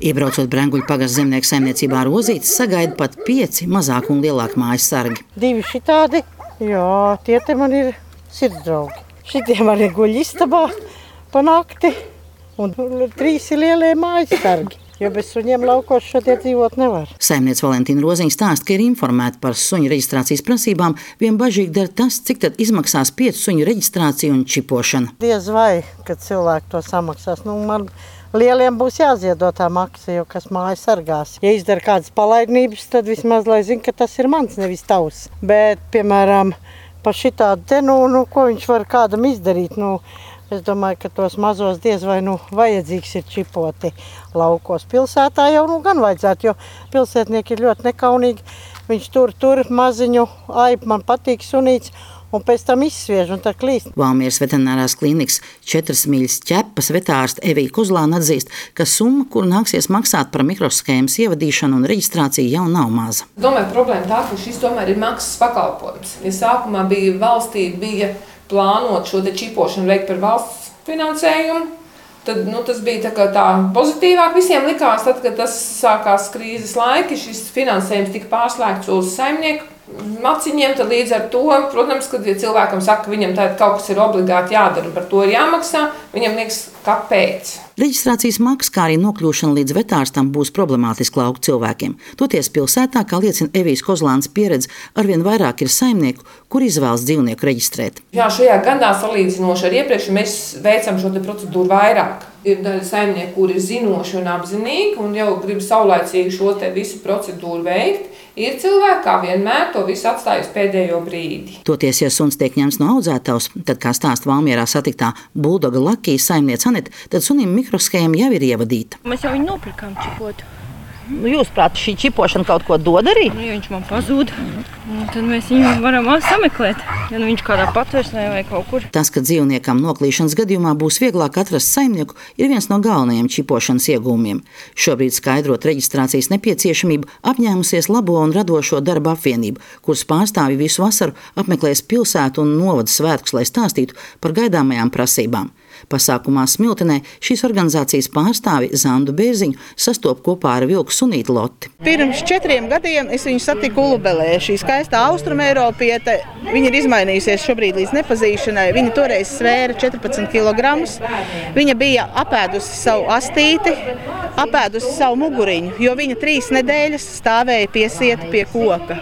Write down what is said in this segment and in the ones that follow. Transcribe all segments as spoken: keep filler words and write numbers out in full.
Iebraucot Brenguļu pagasta zemnieku saimniecībā Rozītes, sagaida pat pieci mazāk un lielāk mājas sargi. Divi šitādi, jā, tie te man ir sirdsdraugi. Šitie man ir guļ istabā pa nakti, un trīs ir lielie mājas sargi. Jo bez suņiem laukos šodien dzīvot nevar. Saimniece Valentīna Roziņa stāsta, ka ir informēta par suņu reģistrācijas prasībām, vien bažīgi dara tas, cik tad izmaksās piecu suņu reģistrācija un čipošana. Diez vai, kad cilvēki to samaksās. Nu, man lieliem būs jāziedo tā maksa, jo kas māju sargās. Ja izdara kādas palaidnības, tad vismaz, lai zina, ka tas ir mans, nevis tavs. Bet, piemēram, par šitādu te, nu, nu, ko viņš var kādam izdarīt, nu, es domāju, ka tos mazos diez vai nu vajadzīgs ir čipoti laukos. Pilsētā jau nu gan vajadzētu, jo pilsētnieki ir ļoti nekaunīgi. Viņš tur, tur maziņu aipu, man patīk sunīts, un pēc tam izsviež un tā klīst. Valmieras veterinārās klīnikas četras miļas ķepas vetārste Evija Kuzlāna atzīst, ka summa, kuru nāksies maksāt par mikroshēmas ievadīšanu un reģistrāciju, jau nav maza. Domāju, problēma tā, ka šis tomēr ir maksas pakalpojums. Ja sākumā bija valstī, bija plānot šo te čipošanu veikt par valsts finansējumu, tad nu, tas bija tā, tā pozitīvāk visiem likās. Tad, kad tas sākās krīzes laiki, šis finansējums tika pārslēgts uz saimnieku maciņiem, tad līdz ar to, protams, kad ja cilvēkam saka, ka viņam tād kaut kas ir obligāti jādara un par to ir jāmaksā, viņam liekas, kāpēc. Reģistrācijas maksa, kā arī nokļūšana līdz vetārstam būs problemātiski lauku cilvēkiem. Toties pilsētā, kā liecina Evijas Kozlānas pieredze, arvien vairāk ir saimnieku, kur izvēlas dzīvnieku reģistrēt. Jā, šajā gadā salīdzinoši ar iepriekš mēs veicam šo te procedūru vairāk. Ir daļa saimnieku, kur ir zinoši un apzinīgi un jau grib saulaicīgi šo te visu procedūru veikt. Ir cilvēki, kā vienmēr, to visu atstāj uz pēdējo brīdi. Toties, ja suns tiek ņemts no audzētavas, tad, kā stāsta Valmierā satiktā buldoga Lakijas saimniece Anete, tad sunim mikroshēma jau ir ievadīta. Mēs jau viņu nopirkām čipotu. Nu, jūs prāt, šī čipošana kaut ko dod arī? Nu, ja viņš man pazūd, tad mēs viņu varam sameklēt, ja nu viņš kādā patversmē vai kaut kur. Tas, ka dzīvniekam noklīšanas gadījumā būs vieglāk atrast saimnieku, ir viens no galvenajiem čipošanas iegūmiem. Šobrīd skaidrot reģistrācijas nepieciešamību apņēmusies Labo un radošo darba apvienību, kuras pārstāvji visu vasaru apmeklēs pilsētu un novada svētkus, lai stāstītu par gaidāmajām prasībām. Pasākumā Smiltenē šīs organizācijas pārstāvi Zandu Bērziņu sastop kopā ar vilku sunīti Loti. Pirms četriem gadiem es viņu satiku Ulubelē. Šī skaistā austrumeiropiete, viņa ir izmainījusies šobrīd līdz nepazīšanai. Viņa toreiz svēra četrpadsmit kilogramus. Viņa bija apēdusi savu astīti, apēdusi savu muguriņu, jo viņa trīs nedēļas stāvēja piesieta pie koka.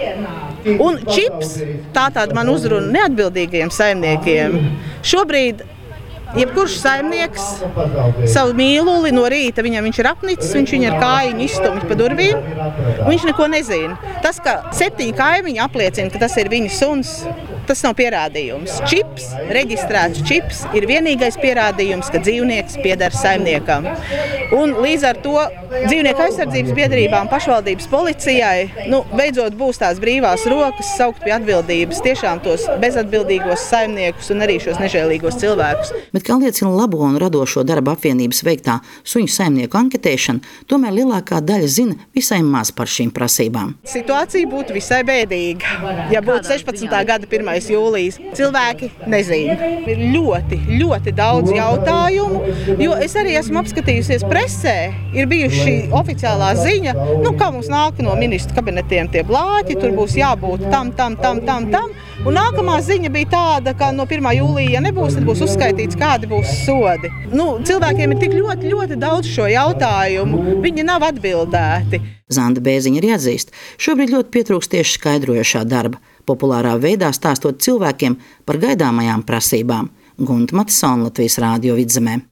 Un čips, tā tāda man uzruna neatbildīgajiem saimniekiem, šobrīd jebkurš saimnieks savu mīluli no rīta, viņam viņš ir apnicis, viņš viņu ar kājiņu izstumj pa durvīm, viņš neko nezina. Tas, ka septiņi kaimiņi apliecina, ka tas ir viņa suns, tas nav pierādījums. Čips, reģistrēts čips, ir vienīgais pierādījums, ka dzīvnieks pieder saimniekam. Un līdz ar to dzīvnieku aizsardzības biedrībām, pašvaldības policijai, nu, beidzot būs tās brīvās rokas saukt pie atbildības tiešām tos bezatbildīgos saimniekus un arī šos nežēlīgos cilvēkus. Bet, kā liecina Labo un radošo darba apvienības veiktā suņu saimnieku anketēšana, tomēr lielākā daļa zina visai maz par šīm prasībām. Situācija būtu visai bēdīga, ja būtu sešpadsmitā gada pirmais jūlijas. Cilvēki nezina. Ir ļoti, ļoti daudz jautājumu, jo es arī esmu apskatījusies presē. Ir bijuši oficiālā ziņa, nu, kā mums nāk no ministru kabinetiem tie blāķi, tur būs jābūt tam, tam, tam, tam, tam. Un nākamā ziņa bija tāda, ka no pirmā jūlija, ja nebūs, tad būs uzskaitīts, kādi būs sodi. Nu, cilvēkiem ir tik ļoti, ļoti daudz šo jautājumu, viņi nav atbildēti. Zanda Bērziņa arī atzīst, šobrīd ļoti pietrūkst tieši skaidrojošā darba, populārā veidā stāstot cilvēkiem par gaidāmajām prasībām. Gunta Matisona, Latvijas Rādio Vidzemē.